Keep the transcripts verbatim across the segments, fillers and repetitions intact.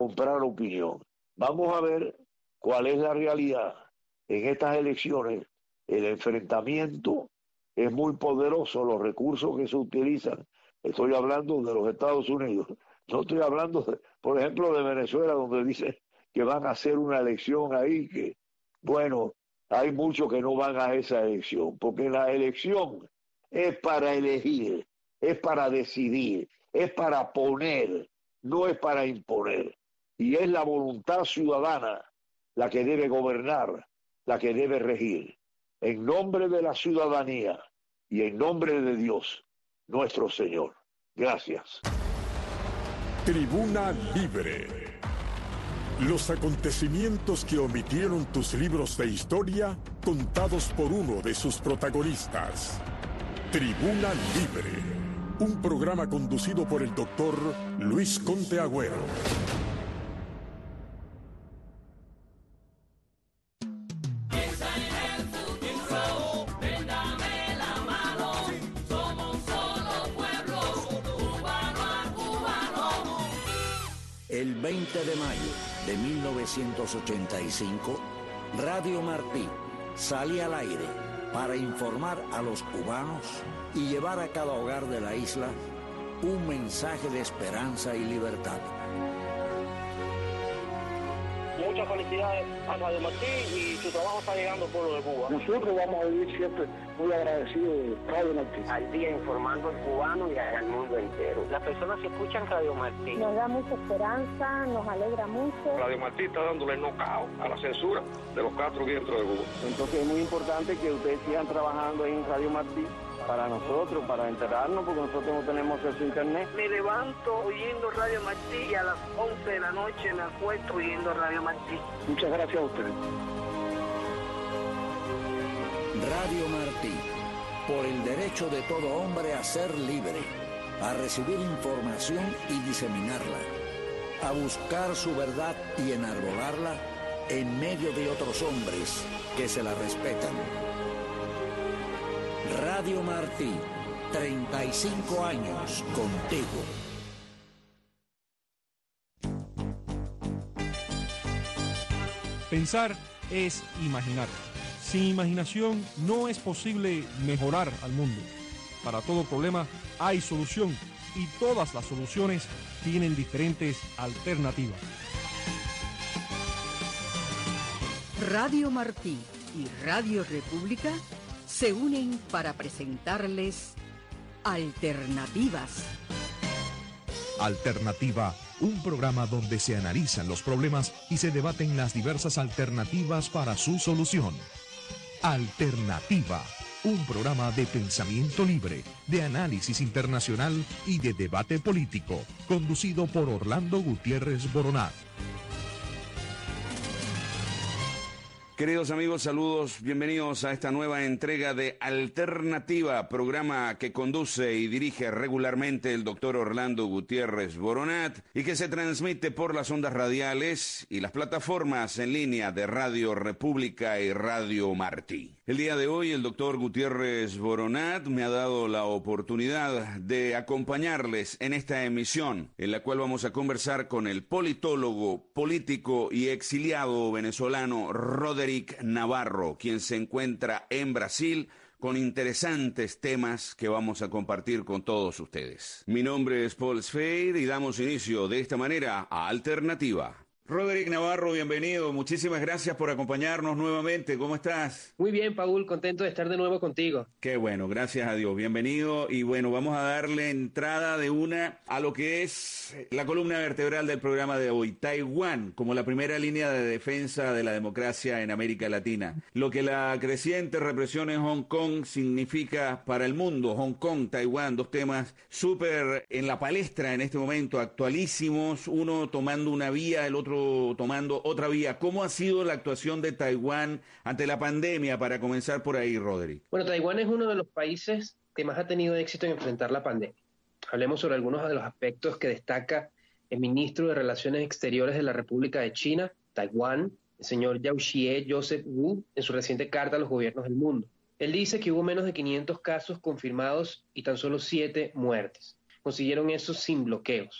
comprar opinión. Vamos a ver cuál es la realidad en estas elecciones. El enfrentamiento es muy poderoso, los recursos que se utilizan. Estoy hablando de los Estados Unidos, no estoy hablando, de, por ejemplo, de Venezuela, donde dicen que van a hacer una elección ahí, que, bueno, hay muchos que no van a esa elección, porque la elección es para elegir, es para decidir, es para poner, no es para imponer. Y es la voluntad ciudadana la que debe gobernar, la que debe regir. En nombre de la ciudadanía y en nombre de Dios, nuestro Señor. Gracias. Tribuna Libre. Los acontecimientos que omitieron tus libros de historia, contados por uno de sus protagonistas. Tribuna Libre. Un programa conducido por el doctor Luis Conte Agüero. El veinte de mayo de mil novecientos ochenta y cinco, Radio Martí salía al aire para informar a los cubanos y llevar a cada hogar de la isla un mensaje de esperanza y libertad. Muchas felicidades a Radio Martí y su trabajo está llegando al pueblo de Cuba. Nosotros vamos a vivir siempre muy agradecidos de Radio Martí. Al día informando al cubano y al mundo entero. Las personas que escuchan Radio Martí. Nos da mucha esperanza, nos alegra mucho. Radio Martí está dándole knockout a la censura de los cuatro vientos de Cuba. Entonces es muy importante que ustedes sigan trabajando ahí en Radio Martí para nosotros, para enterarnos, porque nosotros no tenemos acceso a internet. Me levanto oyendo Radio Martí y a las once de la noche me acuesto oyendo Radio Martí. Muchas gracias a ustedes. Radio Martí, por el derecho de todo hombre a ser libre, a recibir información y diseminarla, a buscar su verdad y enarbolarla en medio de otros hombres que se la respetan. Radio Martí, treinta y cinco años contigo. Pensar es imaginar. Sin imaginación no es posible mejorar al mundo. Para todo problema hay solución y todas las soluciones tienen diferentes alternativas. Radio Martí y Radio República se unen para presentarles Alternativas. Alternativa, un programa donde se analizan los problemas y se debaten las diversas alternativas para su solución. Alternativa, un programa de pensamiento libre, de análisis internacional y de debate político, conducido por Orlando Gutiérrez Boronat. Queridos amigos, saludos, bienvenidos a esta nueva entrega de Alternativa, programa que conduce y dirige regularmente el doctor Orlando Gutiérrez Boronat y que se transmite por las ondas radiales y las plataformas en línea de Radio República y Radio Martí. El día de hoy el doctor Gutiérrez Boronat me ha dado la oportunidad de acompañarles en esta emisión, en la cual vamos a conversar con el politólogo, político y exiliado venezolano Roderick Navarro, quien se encuentra en Brasil con interesantes temas que vamos a compartir con todos ustedes. Mi nombre es Paul Sfeir y damos inicio de esta manera a Alternativa. Roderick Navarro, bienvenido. Muchísimas gracias por acompañarnos nuevamente. ¿Cómo estás? Muy bien, Paul. Contento de estar de nuevo contigo. Qué bueno, gracias a Dios. Bienvenido. Y bueno, vamos a darle entrada de una a lo que es la columna vertebral del programa de hoy. Taiwán como la primera línea de defensa de la democracia en América Latina. Lo que la creciente represión en Hong Kong significa para el mundo. Hong Kong, Taiwán, dos temas súper en la palestra en este momento, actualísimos. Uno tomando una vía, el otro tomando otra vía. ¿Cómo ha sido la actuación de Taiwán ante la pandemia, para comenzar por ahí, Roderick? Bueno, Taiwán es uno de los países que más ha tenido éxito en enfrentar la pandemia. Hablemos sobre algunos de los aspectos que destaca el ministro de Relaciones Exteriores de la República de China, Taiwán, el señor Yao Xie Joseph Wu, en su reciente carta a los gobiernos del mundo. Él dice que hubo menos de quinientos casos confirmados y tan solo siete muertes. Consiguieron eso sin bloqueos.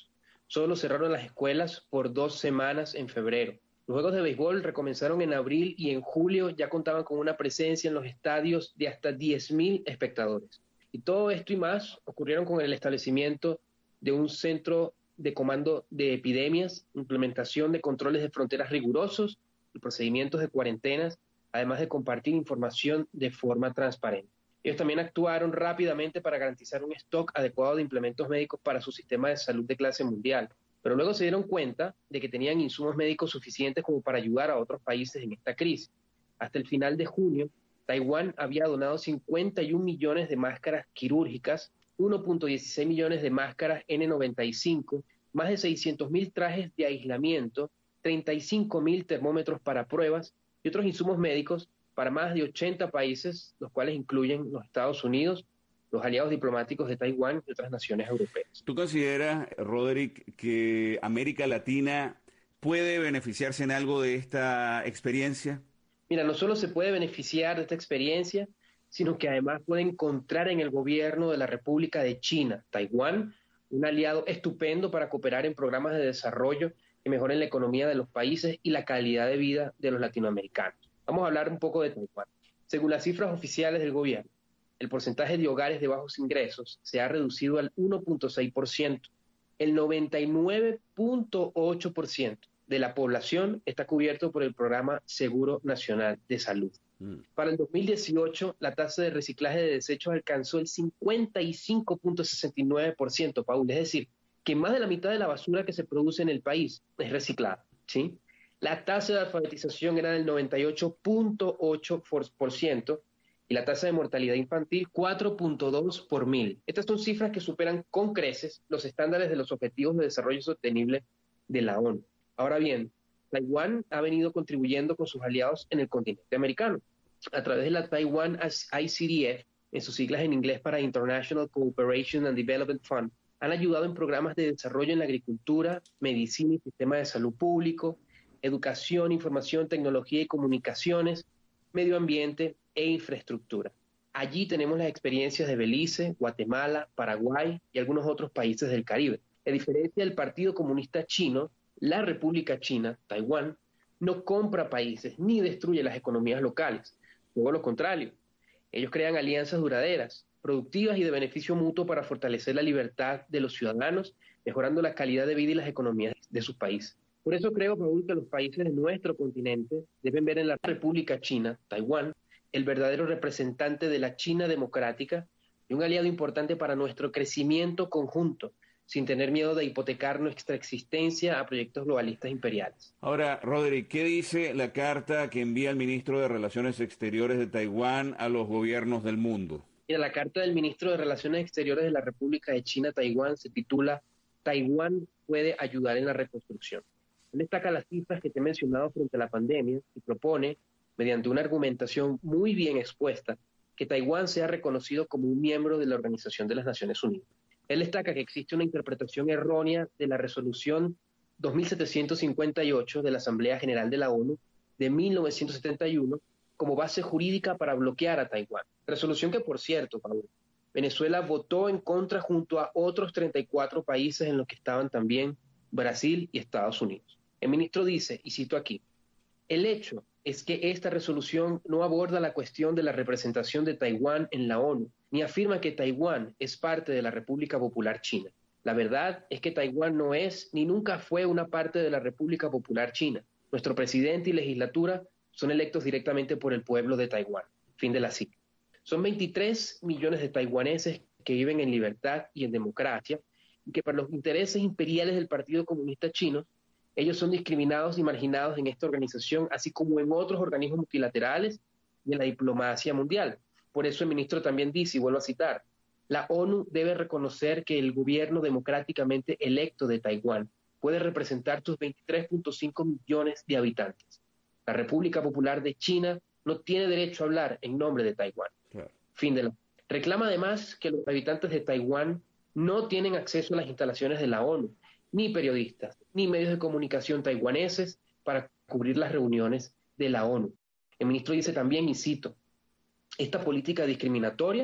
solo cerraron las escuelas por dos semanas en febrero. Los juegos de béisbol recomenzaron en abril y en julio ya contaban con una presencia en los estadios de hasta diez mil espectadores. Y todo esto y más ocurrieron con el establecimiento de un centro de comando de epidemias, implementación de controles de fronteras rigurosos y procedimientos de cuarentenas, además de compartir información de forma transparente. Ellos también actuaron rápidamente para garantizar un stock adecuado de implementos médicos para su sistema de salud de clase mundial, pero luego se dieron cuenta de que tenían insumos médicos suficientes como para ayudar a otros países en esta crisis. Hasta el final de junio, Taiwán había donado cincuenta y un millones de máscaras quirúrgicas, uno punto dieciséis millones de máscaras ene noventa y cinco, más de seiscientos mil trajes de aislamiento, treinta y cinco mil termómetros para pruebas y otros insumos médicos para más de ochenta países, los cuales incluyen los Estados Unidos, los aliados diplomáticos de Taiwán y otras naciones europeas. ¿Tú consideras, Roderick, que América Latina puede beneficiarse en algo de esta experiencia? Mira, no solo se puede beneficiar de esta experiencia, sino que además puede encontrar en el gobierno de la República de China, Taiwán, un aliado estupendo para cooperar en programas de desarrollo que mejoren la economía de los países y la calidad de vida de los latinoamericanos. Vamos a hablar un poco de Taiwán. Según las cifras oficiales del gobierno, el porcentaje de hogares de bajos ingresos se ha reducido al uno punto seis por ciento. El noventa y nueve punto ocho por ciento de la población está cubierto por el programa Seguro Nacional de Salud. Mm. Para el dos mil dieciocho, la tasa de reciclaje de desechos alcanzó el cincuenta y cinco punto sesenta y nueve por ciento, Paul. Es decir, que más de la mitad de la basura que se produce en el país es reciclada, ¿sí? La tasa de alfabetización era del noventa y ocho punto ocho por ciento y la tasa de mortalidad infantil cuatro punto dos por mil. Estas son cifras que superan con creces los estándares de los Objetivos de Desarrollo Sostenible de la ONU. Ahora bien, Taiwán ha venido contribuyendo con sus aliados en el continente americano. A través de la Taiwan I C D F, en sus siglas en inglés para International Cooperation and Development Fund, han ayudado en programas de desarrollo en la agricultura, medicina y sistema de salud público, educación, información, tecnología y comunicaciones, medio ambiente e infraestructura. Allí tenemos las experiencias de Belice, Guatemala, Paraguay y algunos otros países del Caribe. A diferencia del Partido Comunista Chino, la República China, Taiwán, no compra países ni destruye las economías locales. Todo lo contrario, ellos crean alianzas duraderas, productivas y de beneficio mutuo para fortalecer la libertad de los ciudadanos, mejorando la calidad de vida y las economías de sus países. Por eso creo, Paul, que los países de nuestro continente deben ver en la República China, Taiwán, el verdadero representante de la China democrática y un aliado importante para nuestro crecimiento conjunto, sin tener miedo de hipotecar nuestra existencia a proyectos globalistas imperiales. Ahora, Roderick, ¿qué dice la carta que envía el ministro de Relaciones Exteriores de Taiwán a los gobiernos del mundo? Mira, la carta del ministro de Relaciones Exteriores de la República de China, Taiwán, se titula «Taiwán puede ayudar en la reconstrucción». Él destaca las cifras que te he mencionado frente a la pandemia y propone, mediante una argumentación muy bien expuesta, que Taiwán sea reconocido como un miembro de la Organización de las Naciones Unidas. Él destaca que existe una interpretación errónea de la resolución dos mil setecientos cincuenta y ocho de la Asamblea General de la ONU de mil novecientos setenta y uno como base jurídica para bloquear a Taiwán. Resolución que, por cierto, Pablo, Venezuela votó en contra junto a otros treinta y cuatro países en los que estaban también Brasil y Estados Unidos. El ministro dice, y cito aquí, el hecho es que esta resolución no aborda la cuestión de la representación de Taiwán en la ONU, ni afirma que Taiwán es parte de la República Popular China. La verdad es que Taiwán no es ni nunca fue una parte de la República Popular China. Nuestro presidente y legislatura son electos directamente por el pueblo de Taiwán. Fin de la cita. Son veintitrés millones de taiwaneses que viven en libertad y en democracia, y que para los intereses imperiales del Partido Comunista Chino, ellos son discriminados y marginados en esta organización, así como en otros organismos multilaterales y en la diplomacia mundial. Por eso el ministro también dice, y vuelvo a citar, la ONU debe reconocer que el gobierno democráticamente electo de Taiwán puede representar sus veintitrés punto cinco millones de habitantes. La República Popular de China no tiene derecho a hablar en nombre de Taiwán. Claro. Fin de la... Reclama además que los habitantes de Taiwán no tienen acceso a las instalaciones de la ONU, ni periodistas, ni medios de comunicación taiwaneses para cubrir las reuniones de la ONU. El ministro dice también, y cito, esta política discriminatoria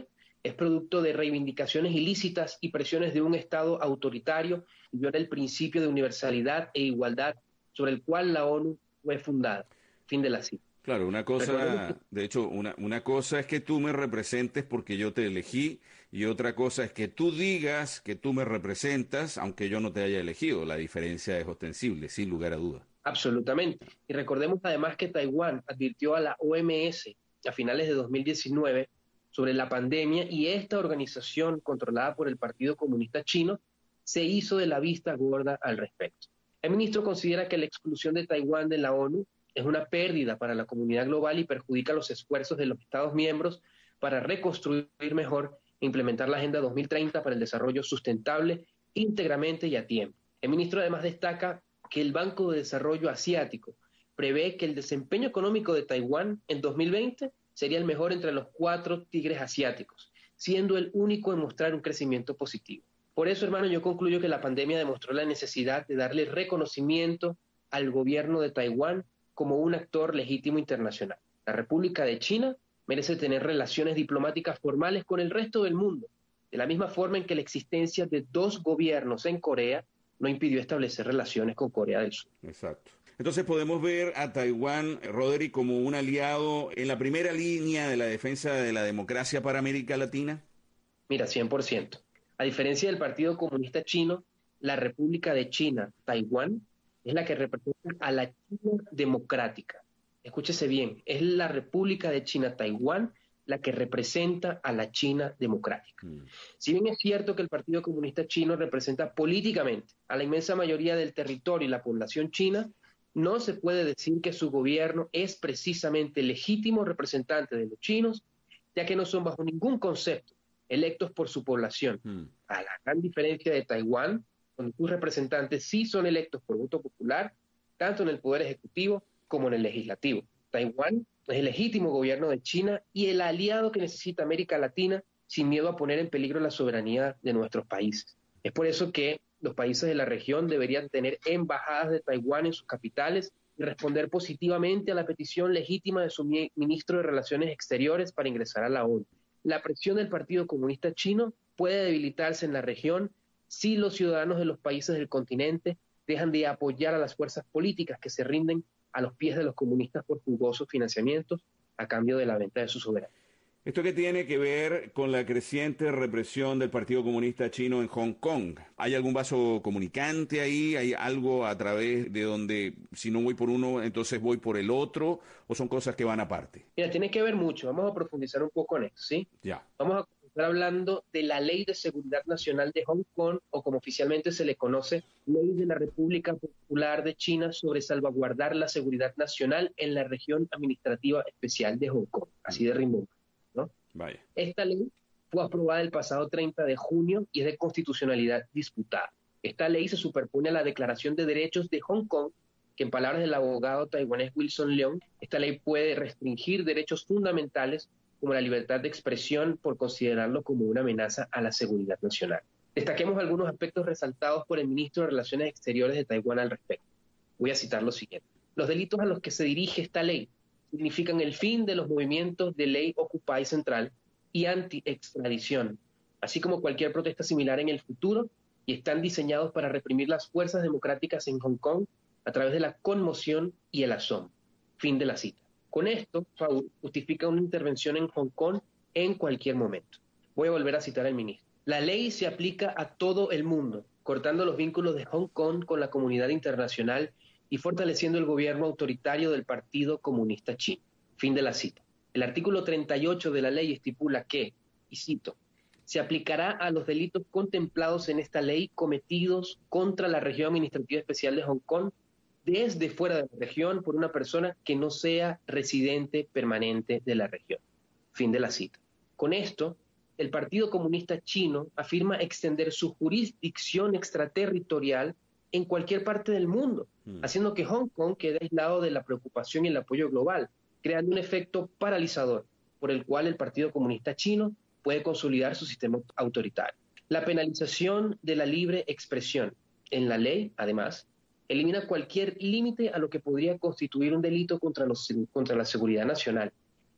es producto de reivindicaciones ilícitas y presiones de un Estado autoritario y viola el principio de universalidad e igualdad sobre el cual la ONU fue fundada. Fin de la cita. Claro, una cosa, de hecho, una, una cosa es que tú me representes porque yo te elegí y otra cosa es que tú digas que tú me representas aunque yo no te haya elegido. La diferencia es ostensible, sin lugar a duda. Absolutamente. Y recordemos además que Taiwán advirtió a la O M S a finales de dos mil diecinueve sobre la pandemia y esta organización controlada por el Partido Comunista Chino se hizo de la vista gorda al respecto. El ministro considera que la exclusión de Taiwán de la ONU es una pérdida para la comunidad global y perjudica los esfuerzos de los Estados miembros para reconstruir mejor e implementar la Agenda dos mil treinta para el desarrollo sustentable íntegramente y a tiempo. El ministro además destaca que el Banco de Desarrollo Asiático prevé que el desempeño económico de Taiwán en dos mil veinte sería el mejor entre los cuatro tigres asiáticos, siendo el único en mostrar un crecimiento positivo. Por eso, hermano, yo concluyo que la pandemia demostró la necesidad de darle reconocimiento al gobierno de Taiwán como un actor legítimo internacional. La República de China merece tener relaciones diplomáticas formales con el resto del mundo, de la misma forma en que la existencia de dos gobiernos en Corea no impidió establecer relaciones con Corea del Sur. Exacto. Entonces podemos ver a Taiwán, Roderick, como un aliado en la primera línea de la defensa de la democracia para América Latina. Mira, cien por ciento. A diferencia del Partido Comunista Chino, la República de China, Taiwán, es la que representa a la China democrática. Escúchese bien, es la República de China, Taiwán, la que representa a la China democrática. Mm. Si bien es cierto que el Partido Comunista Chino representa políticamente a la inmensa mayoría del territorio y la población china, no se puede decir que su gobierno es precisamente legítimo representante de los chinos, ya que no son bajo ningún concepto electos por su población. Mm. A la gran diferencia de Taiwán, donde sus representantes sí son electos por voto popular, tanto en el Poder Ejecutivo como en el Legislativo. Taiwán es el legítimo gobierno de China y el aliado que necesita América Latina sin miedo a poner en peligro la soberanía de nuestros países. Es por eso que los países de la región deberían tener embajadas de Taiwán en sus capitales y responder positivamente a la petición legítima de su ministro de Relaciones Exteriores para ingresar a la ONU. La presión del Partido Comunista Chino puede debilitarse en la región si los ciudadanos de los países del continente dejan de apoyar a las fuerzas políticas que se rinden a los pies de los comunistas por jugosos financiamientos a cambio de la venta de su soberanía. ¿Esto qué tiene que ver con la creciente represión del Partido Comunista Chino en Hong Kong? ¿Hay algún vaso comunicante ahí? ¿Hay algo a través de donde si no voy por uno, entonces voy por el otro? ¿O son cosas que van aparte? Mira, tiene que ver mucho. Vamos a profundizar un poco en esto, ¿sí? Ya. Vamos a estar hablando de la Ley de Seguridad Nacional de Hong Kong, o como oficialmente se le conoce, Ley de la República Popular de China sobre salvaguardar la seguridad nacional en la región administrativa especial de Hong Kong, así de rimbo, ¿no? Vaya. Esta ley fue aprobada el pasado treinta de junio y es de constitucionalidad disputada. Esta ley se superpone a la Declaración de Derechos de Hong Kong, que en palabras del abogado taiwanés Wilson Leung, esta ley puede restringir derechos fundamentales como la libertad de expresión por considerarlo como una amenaza a la seguridad nacional. Destaquemos algunos aspectos resaltados por el ministro de Relaciones Exteriores de Taiwán al respecto. Voy a citar lo siguiente. Los delitos a los que se dirige esta ley significan el fin de los movimientos de ley Occupy Central y anti-extradición, así como cualquier protesta similar en el futuro, y están diseñados para reprimir las fuerzas democráticas en Hong Kong a través de la conmoción y el asombro. Fin de la cita. Con esto, Faul justifica una intervención en Hong Kong en cualquier momento. Voy a volver a citar al ministro. La ley se aplica a todo el mundo, cortando los vínculos de Hong Kong con la comunidad internacional y fortaleciendo el gobierno autoritario del Partido Comunista Chino. Fin de la cita. El artículo treinta y ocho de la ley estipula que, y cito, se aplicará a los delitos contemplados en esta ley cometidos contra la región administrativa especial de Hong Kong desde fuera de la región por una persona que no sea residente permanente de la región. Fin de la cita. Con esto, el Partido Comunista Chino afirma extender su jurisdicción extraterritorial en cualquier parte del mundo, mm. haciendo que Hong Kong quede aislado de la preocupación y el apoyo global, creando un efecto paralizador por el cual el Partido Comunista Chino puede consolidar su sistema autoritario. La penalización de la libre expresión en la ley, además, elimina cualquier límite a lo que podría constituir un delito contra, los, contra la seguridad nacional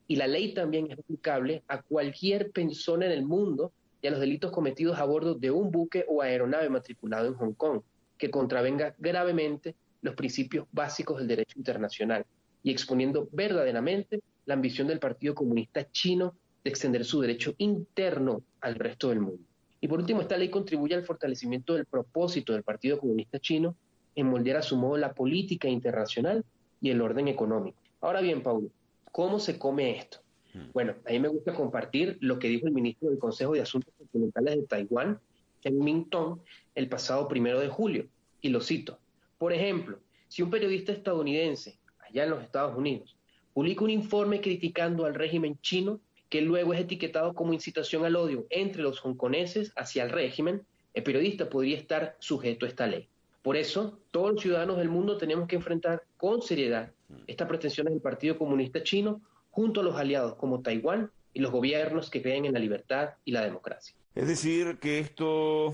y la ley también es aplicable a cualquier persona en el mundo y a los delitos cometidos a bordo de un buque o aeronave matriculado en Hong Kong, que contravenga gravemente los principios básicos del derecho internacional y exponiendo verdaderamente la ambición del Partido Comunista Chino de extender su derecho interno al resto del mundo. Y por último, esta ley contribuye al fortalecimiento del propósito del Partido Comunista Chino en moldear a su modo la política internacional y el orden económico. Ahora bien, Paulo, ¿cómo se come esto? Bueno, a mí me gusta compartir lo que dijo el ministro del Consejo de Asuntos Continentales de Taiwán, Chen Ming-tong, el pasado primero de julio, y lo cito. Por ejemplo, si un periodista estadounidense, allá en los Estados Unidos, publica un informe criticando al régimen chino, que luego es etiquetado como incitación al odio entre los hongkoneses hacia el régimen, el periodista podría estar sujeto a esta ley. Por eso, todos los ciudadanos del mundo tenemos que enfrentar con seriedad estas pretensiones del Partido Comunista Chino junto a los aliados como Taiwán y los gobiernos que creen en la libertad y la democracia. Es decir, que esto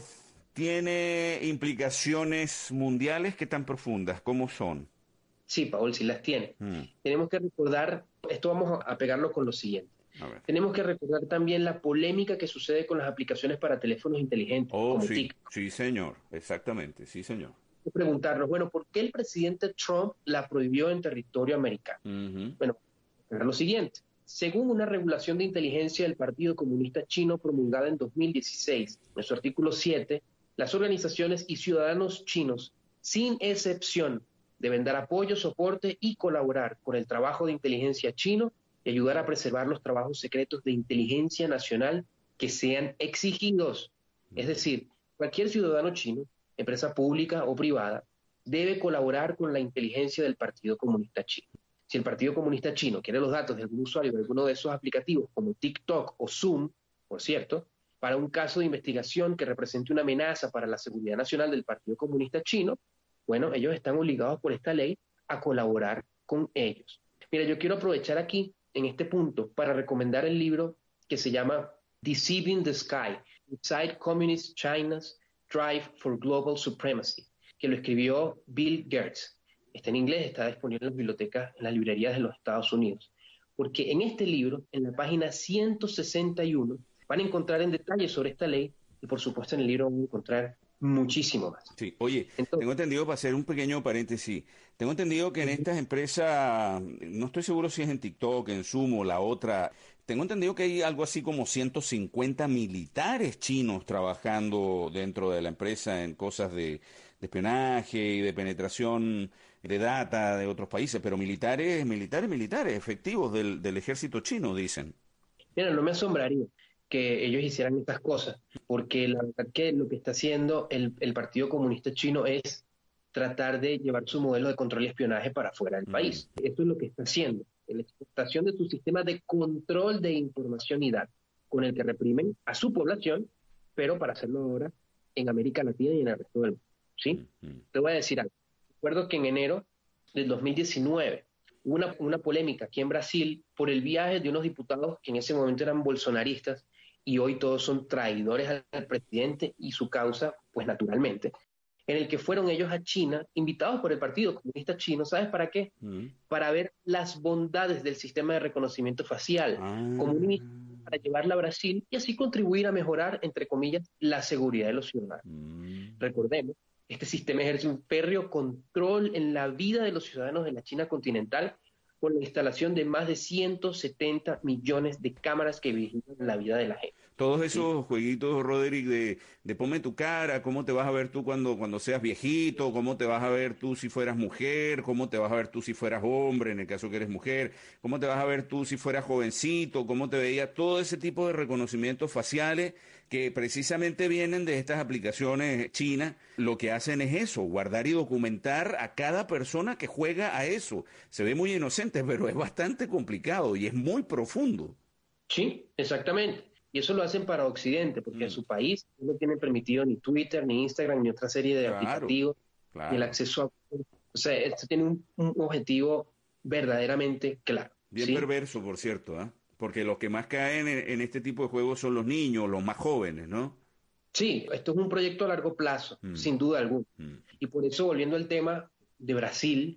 tiene implicaciones mundiales que tan profundas, ¿cómo son? Sí, Paul, sí las tiene. Mm. Tenemos que recordar, esto vamos a pegarlo con lo siguiente. Tenemos que recordar también la polémica que sucede con las aplicaciones para teléfonos inteligentes. Oh, como sí, TikTok. sí, señor, exactamente, sí, señor. Preguntarnos, bueno, ¿por qué el presidente Trump la prohibió en territorio americano? Uh-huh. Bueno, lo siguiente. Según una regulación de inteligencia del Partido Comunista Chino promulgada en dos mil dieciséis, en su artículo siete, las organizaciones y ciudadanos chinos, sin excepción, deben dar apoyo, soporte y colaborar con el trabajo de inteligencia chino y ayudar a preservar los trabajos secretos de inteligencia nacional que sean exigidos. Es decir, cualquier ciudadano chino, empresa pública o privada, debe colaborar con la inteligencia del Partido Comunista Chino. Si el Partido Comunista Chino quiere los datos de algún usuario de alguno de esos aplicativos, como TikTok o Zoom, por cierto, para un caso de investigación que represente una amenaza para la seguridad nacional del Partido Comunista Chino, bueno, ellos están obligados por esta ley a colaborar con ellos. Mira, yo quiero aprovechar aquí, en este punto, para recomendar el libro que se llama Deceiving the Sky, Inside Communist China's Drive for Global Supremacy, que lo escribió Bill Gertz. Está en inglés, está disponible en las bibliotecas, en las librerías de los Estados Unidos. Porque en este libro, en la página ciento sesenta y uno, van a encontrar en detalle sobre esta ley y, por supuesto, en el libro van a encontrar muchísimo más. Sí, oye, Entonces, tengo entendido, para hacer un pequeño paréntesis, tengo entendido que en estas empresas, no estoy seguro si es en TikTok, en Zoom o la otra, tengo entendido que hay algo así como ciento cincuenta militares chinos trabajando dentro de la empresa en cosas de, de espionaje y de penetración de data de otros países, pero militares, militares, militares, efectivos del, del ejército chino, dicen. Mira, no me asombraría que ellos hicieran estas cosas, porque la verdad que lo que está haciendo el, el Partido Comunista Chino es tratar de llevar su modelo de control y espionaje para fuera del mm. país. Esto es lo que está haciendo, la exportación de su sistema de control de información y datos, con el que reprimen a su población, pero para hacerlo ahora en América Latina y en el resto del mundo. ¿Sí? Mm. Te voy a decir algo. Recuerdo que en enero del dos mil diecinueve hubo una, una polémica aquí en Brasil por el viaje de unos diputados que en ese momento eran bolsonaristas y hoy todos son traidores al, al presidente y su causa, pues naturalmente, en el que fueron ellos a China, invitados por el Partido Comunista Chino, ¿sabes para qué? Mm. Para ver las bondades del sistema de reconocimiento facial, ah. como un instrumento para llevarla a Brasil y así contribuir a mejorar, entre comillas, la seguridad de los ciudadanos. Mm. Recordemos, este sistema ejerce un férreo control en la vida de los ciudadanos de la China continental, con la instalación de más de ciento setenta millones de cámaras que vigilan la vida de la gente. Todos esos sí. jueguitos, Roderick, de, de ponme tu cara, cómo te vas a ver tú cuando, cuando seas viejito, cómo te vas a ver tú si fueras mujer, cómo te vas a ver tú si fueras hombre, en el caso que eres mujer, cómo te vas a ver tú si fueras jovencito, cómo te veías, todo ese tipo de reconocimientos faciales que precisamente vienen de estas aplicaciones chinas, lo que hacen es eso, guardar y documentar a cada persona que juega a eso. Se ve muy inocente, pero es bastante complicado y es muy profundo. Sí, exactamente. Y eso lo hacen para Occidente, porque mm. en su país no tienen permitido ni Twitter, ni Instagram, ni otra serie de claro, aplicativos, claro. ni el acceso a... O sea, esto tiene un, un objetivo verdaderamente claro. Bien ¿sí? perverso, por cierto, ¿eh? Porque los que más caen en, en este tipo de juegos son los niños, los más jóvenes, ¿no? Sí, esto es un proyecto a largo plazo, mm. sin duda alguna. Mm. Y por eso, volviendo al tema de Brasil,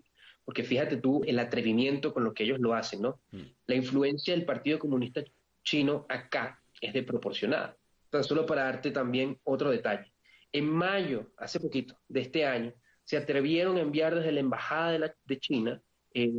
porque fíjate tú el atrevimiento con lo que ellos lo hacen, ¿no? Mm. La influencia del Partido Comunista Chino acá es desproporcionada. Tan solo para darte también otro detalle. En mayo, hace poquito, de este año, se atrevieron a enviar desde la Embajada de, la, de China eh,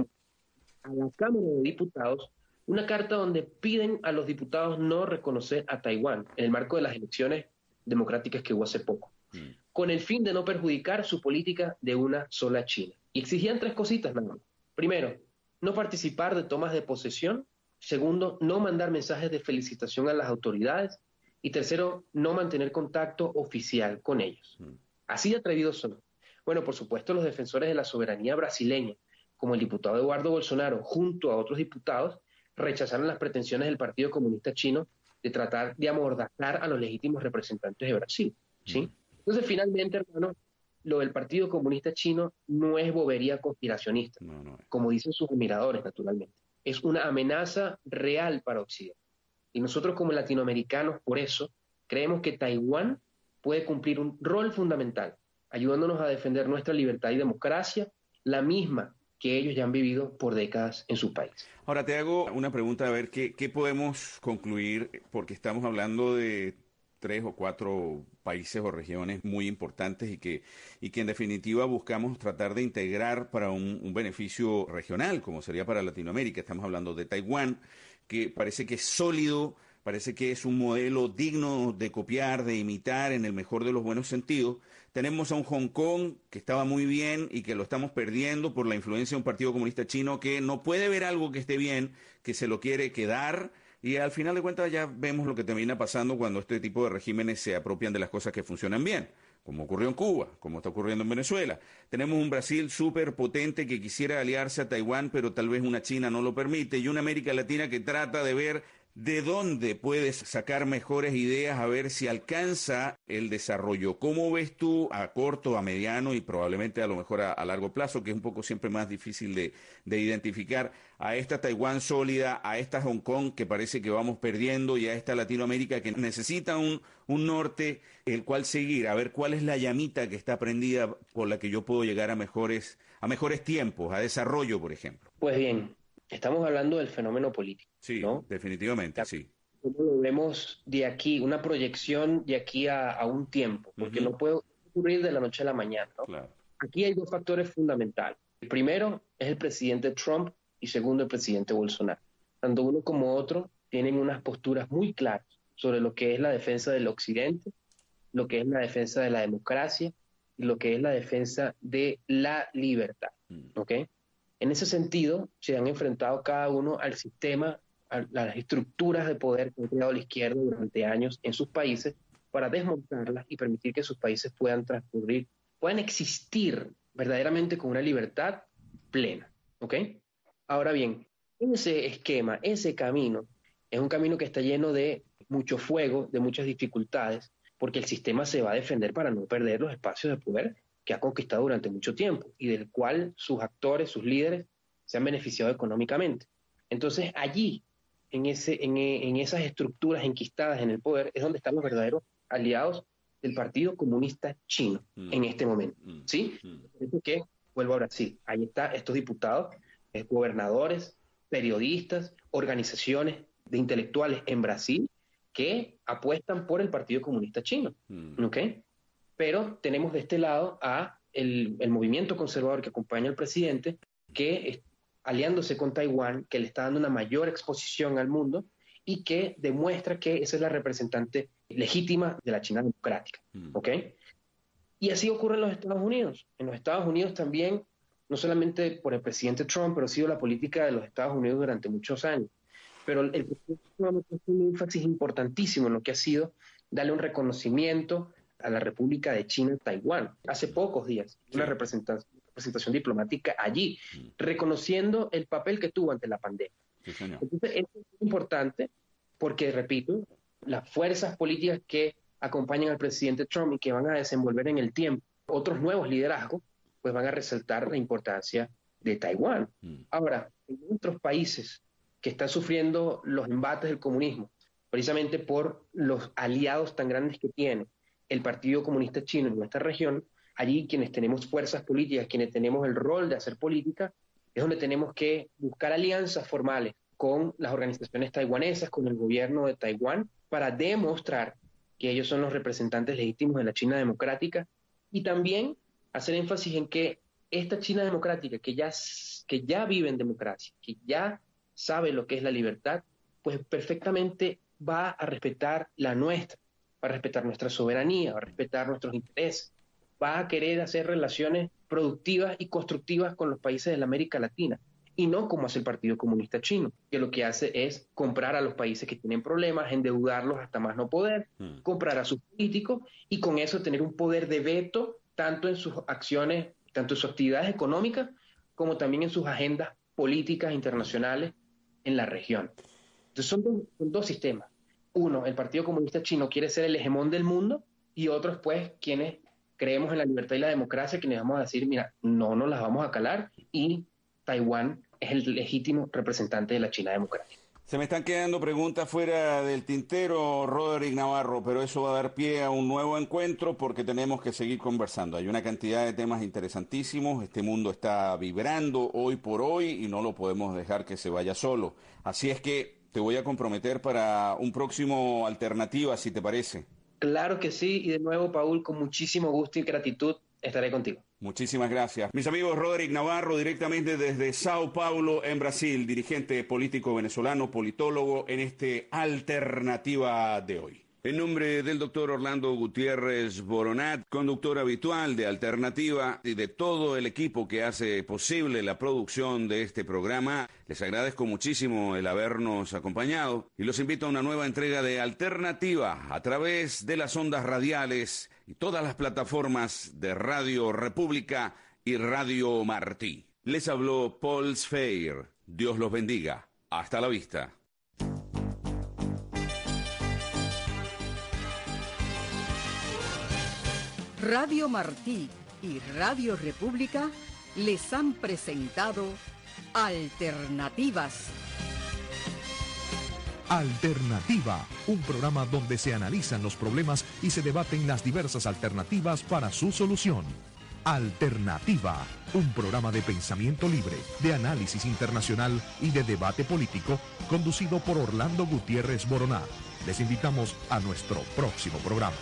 a la Cámara de Diputados una carta donde piden a los diputados no reconocer a Taiwán en el marco de las elecciones democráticas que hubo hace poco, mm. con el fin de no perjudicar su política de una sola China. Y exigían tres cositas nada más. Primero, no participar de tomas de posesión. Segundo, no mandar mensajes de felicitación a las autoridades. Y tercero, no mantener contacto oficial con ellos. Mm. Así de atrevidos son. Bueno, por supuesto, los defensores de la soberanía brasileña, como el diputado Eduardo Bolsonaro, junto a otros diputados, rechazaron las pretensiones del Partido Comunista Chino de tratar de amordazar a los legítimos representantes de Brasil, ¿sí? Mm. Entonces, finalmente, hermano, lo del Partido Comunista Chino no es bobería conspiracionista, no, no es. Como dicen sus admiradores, naturalmente. Es una amenaza real para Occidente. Y nosotros como latinoamericanos, por eso, creemos que Taiwán puede cumplir un rol fundamental, ayudándonos a defender nuestra libertad y democracia, la misma que ellos ya han vivido por décadas en su país. Ahora te hago una pregunta, a ver, ¿qué, qué podemos concluir? Porque estamos hablando de tres o cuatro países o regiones muy importantes y que, y que en definitiva buscamos tratar de integrar para un, un beneficio regional, como sería para Latinoamérica. Estamos hablando de Taiwán, que parece que es sólido, parece que es un modelo digno de copiar, de imitar en el mejor de los buenos sentidos. Tenemos a un Hong Kong que estaba muy bien y que lo estamos perdiendo por la influencia de un Partido Comunista Chino que no puede ver algo que esté bien, que se lo quiere quedar, y al final de cuentas ya vemos lo que termina pasando cuando este tipo de regímenes se apropian de las cosas que funcionan bien, como ocurrió en Cuba, como está ocurriendo en Venezuela. Tenemos un Brasil súper potente que quisiera aliarse a Taiwán, pero tal vez una China no lo permite, y una América Latina que trata de ver de dónde puedes sacar mejores ideas, a ver si alcanza el desarrollo. ¿Cómo ves tú a corto, a mediano y probablemente a lo mejor a, a largo plazo, que es un poco siempre más difícil de, de identificar, a esta Taiwán sólida, a esta Hong Kong que parece que vamos perdiendo y a esta Latinoamérica que necesita un, un norte el cual seguir, a ver cuál es la llamita que está prendida por la que yo puedo llegar a mejores, a mejores tiempos, a desarrollo, por ejemplo? Pues bien, estamos hablando del fenómeno político. Sí, ¿no? Definitivamente, sí. ¿Cómo lo vemos de aquí, una proyección de aquí a, a un tiempo? Porque uh-huh. no puede ocurrir de la noche a la mañana, ¿no? Claro. Aquí hay dos factores fundamentales. El primero es el presidente Trump y segundo el presidente Bolsonaro. Tanto uno como otro tienen unas posturas muy claras sobre lo que es la defensa del occidente, lo que es la defensa de la democracia y lo que es la defensa de la libertad, ¿ok? En ese sentido, se han enfrentado cada uno al sistema, a las estructuras de poder que ha creado la izquierda durante años en sus países para desmontarlas y permitir que sus países puedan transcurrir, puedan existir verdaderamente con una libertad plena, ¿ok? Ahora bien, ese esquema, ese camino, es un camino que está lleno de mucho fuego, de muchas dificultades, porque el sistema se va a defender para no perder los espacios de poder que ha conquistado durante mucho tiempo y del cual sus actores, sus líderes, se han beneficiado económicamente. Entonces, allí, en, ese, en, en esas estructuras enquistadas en el poder, es donde están los verdaderos aliados del Partido Comunista Chino mm. en este momento, mm. ¿sí? Mm. Por eso que, vuelvo a Brasil, ahí están estos diputados, eh, gobernadores, periodistas, organizaciones de intelectuales en Brasil que apuestan por el Partido Comunista Chino, mm. ¿ok? Pero tenemos de este lado a el, el movimiento conservador que acompaña al presidente, que es, aliándose con Taiwán, que le está dando una mayor exposición al mundo y que demuestra que esa es la representante legítima de la China democrática, mm. ¿ok? Y así ocurre en los Estados Unidos. En los Estados Unidos también, no solamente por el presidente Trump, pero ha sido la política de los Estados Unidos durante muchos años. Pero el presidente Trump ha hecho un énfasis importantísimo en lo que ha sido darle un reconocimiento a la República de China en Taiwán. Hace pocos días, sí. una representación, representación diplomática allí, mm. reconociendo el papel que tuvo ante la pandemia. Sí, señor. Entonces, esto es importante porque, repito, las fuerzas políticas que acompañan al presidente Trump y que van a desenvolver en el tiempo otros nuevos liderazgos, pues van a resaltar la importancia de Taiwán. Mm. Ahora, en otros países que están sufriendo los embates del comunismo, precisamente por los aliados tan grandes que tiene el Partido Comunista Chino en nuestra región, allí quienes tenemos fuerzas políticas, quienes tenemos el rol de hacer política, es donde tenemos que buscar alianzas formales con las organizaciones taiwanesas, con el gobierno de Taiwán, para demostrar que ellos son los representantes legítimos de la China democrática, y también hacer énfasis en que esta China democrática, que ya, que ya vive en democracia, que ya sabe lo que es la libertad, pues perfectamente va a respetar la nuestra, va a respetar nuestra soberanía, va a respetar nuestros intereses, va a querer hacer relaciones productivas y constructivas con los países de la América Latina, y no como hace el Partido Comunista Chino, que lo que hace es comprar a los países que tienen problemas, endeudarlos hasta más no poder, mm. comprar a sus políticos y con eso tener un poder de veto tanto en sus acciones, tanto en sus actividades económicas como también en sus agendas políticas internacionales en la región. Entonces son dos, son dos sistemas. Uno, el Partido Comunista Chino quiere ser el hegemón del mundo, y otros, pues, quienes creemos en la libertad y la democracia, quienes vamos a decir, mira, no nos las vamos a calar, y Taiwán es el legítimo representante de la China democrática. Se me están quedando preguntas fuera del tintero, Roderick Navarro, pero eso va a dar pie a un nuevo encuentro porque tenemos que seguir conversando. Hay una cantidad de temas interesantísimos, este mundo está vibrando hoy por hoy y no lo podemos dejar que se vaya solo. Así es que te voy a comprometer para un próximo Alternativa, si te parece. Claro que sí, y de nuevo, Paul, con muchísimo gusto y gratitud estaré contigo. Muchísimas gracias. Mis amigos, Roderick Navarro, directamente desde Sao Paulo, en Brasil, dirigente político venezolano, politólogo, en este Alternativa de hoy. En nombre del doctor Orlando Gutiérrez Boronat, conductor habitual de Alternativa, y de todo el equipo que hace posible la producción de este programa, les agradezco muchísimo el habernos acompañado y los invito a una nueva entrega de Alternativa a través de las ondas radiales y todas las plataformas de Radio República y Radio Martí. Les habló Paul Sfeir. Dios los bendiga. Hasta la vista. Radio Martí y Radio República les han presentado Alternativas. Alternativa, un programa donde se analizan los problemas y se debaten las diversas alternativas para su solución. Alternativa, un programa de pensamiento libre, de análisis internacional y de debate político, conducido por Orlando Gutiérrez Boronat. Les invitamos a nuestro próximo programa.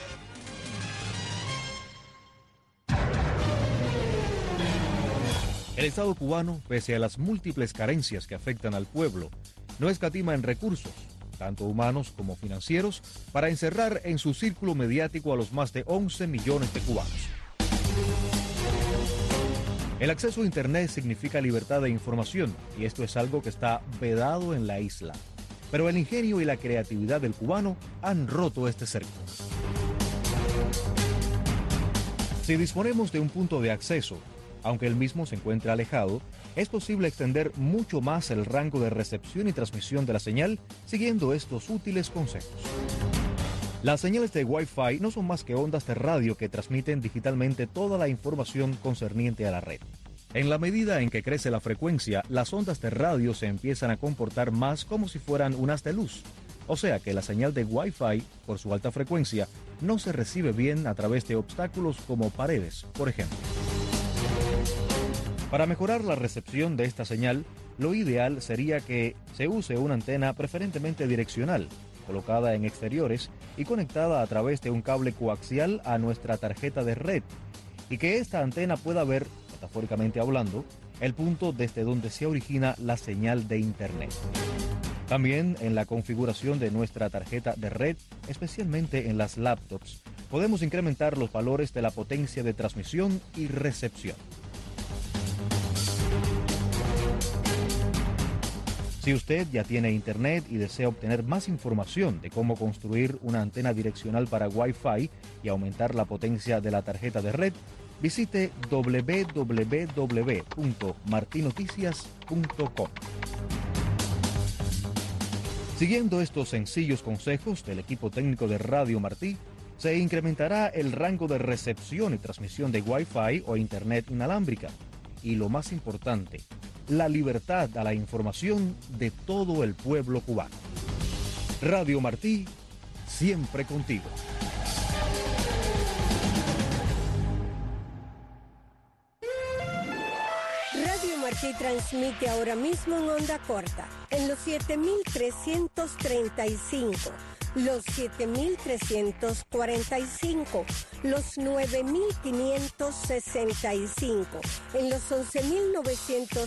El Estado cubano, pese a las múltiples carencias que afectan al pueblo, no escatima en recursos, tanto humanos como financieros, para encerrar en su círculo mediático a los más de once millones de cubanos. El acceso a Internet significa libertad de información, y esto es algo que está vedado en la isla. Pero el ingenio y la creatividad del cubano han roto este cerco. Si disponemos de un punto de acceso, aunque el mismo se encuentre alejado, es posible extender mucho más el rango de recepción y transmisión de la señal siguiendo estos útiles consejos. Las señales de Wi-Fi no son más que ondas de radio que transmiten digitalmente toda la información concerniente a la red. En la medida en que crece la frecuencia, las ondas de radio se empiezan a comportar más como si fueran un haz de luz. O sea que la señal de Wi-Fi, por su alta frecuencia, no se recibe bien a través de obstáculos como paredes, por ejemplo. Para mejorar la recepción de esta señal, lo ideal sería que se use una antena preferentemente direccional, colocada en exteriores y conectada a través de un cable coaxial a nuestra tarjeta de red, y que esta antena pueda ver, metafóricamente hablando, el punto desde donde se origina la señal de Internet. También en la configuración de nuestra tarjeta de red, especialmente en las laptops, podemos incrementar los valores de la potencia de transmisión y recepción. Si usted ya tiene Internet y desea obtener más información de cómo construir una antena direccional para Wi-Fi y aumentar la potencia de la tarjeta de red, visite doble u doble u doble u punto martinoticias punto com. Siguiendo estos sencillos consejos del equipo técnico de Radio Martí, se incrementará el rango de recepción y transmisión de Wi-Fi o Internet inalámbrica. Y lo más importante, la libertad a la información de todo el pueblo cubano. Radio Martí, siempre contigo. Martí transmite ahora mismo en onda corta, en los siete mil trescientos treinta y cinco, los siete mil trescientos cuarenta y cinco, los nueve mil quinientos sesenta y cinco, en los once mil novecientos